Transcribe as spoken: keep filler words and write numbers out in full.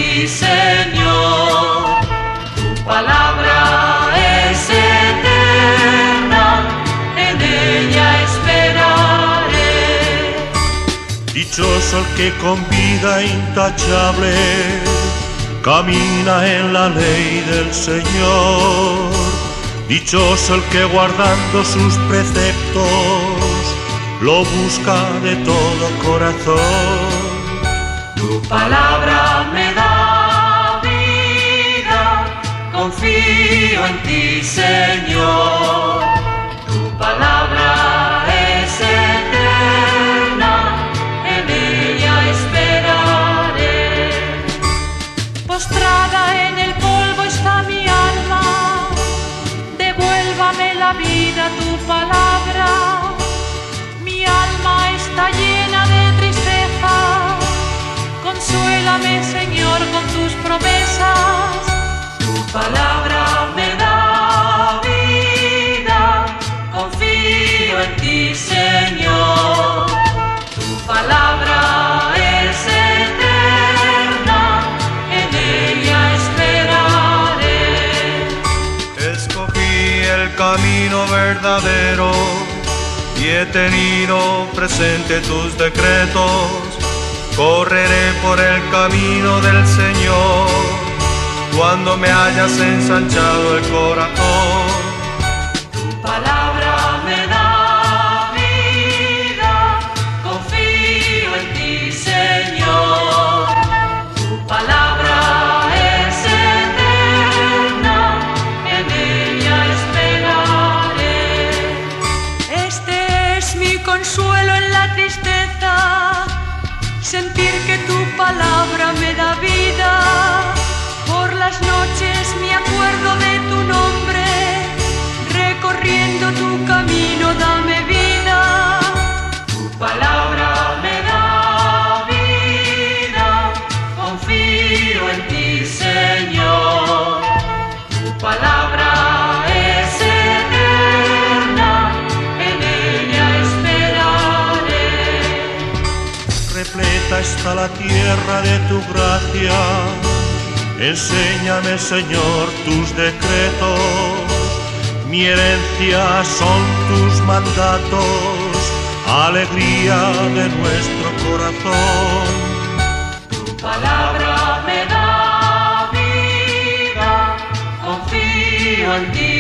ti, Señor. Tu palabra es eterna, en ella esperaré. Dichoso el que con vida intachable camina en la ley del Señor. Dichoso el que guardando sus preceptos lo busca de todo corazón. Tu palabra me da vida, confío en ti, Señor. Tu palabra es eterna, en ella esperaré. Postrada en el polvo está mi alma, devuélvame la vida, tu palabra. Mi alma está llena de tristeza, consuélame, Señor, con tus promesas. Tu palabra me da vida, confío en ti, Señor. Tu palabra es eterna, en ella esperaré. Escogí el camino verdadero y he tenido presente tus decretos. Correré por el camino del Señor cuando me hayas ensanchado el corazón. Tu palabra me da vida, confío en ti, Señor. Tu palabra es eterna, en ella esperaré. Este es mi consuelo en la tristeza, sentir que tu palabra me da vida. Por las noches me acuerdo de tu nombre, recorriendo tu camino dame vida. Tu palabra me da vida, confío en ti, Señor. Tu palabra es eterna, en ella esperaré. Repleta está la tierra de tu gracia. Enséñame, Señor, tus decretos. Mi herencia son tus mandatos, alegría de nuestro corazón. Tu palabra me da vida, confío en ti,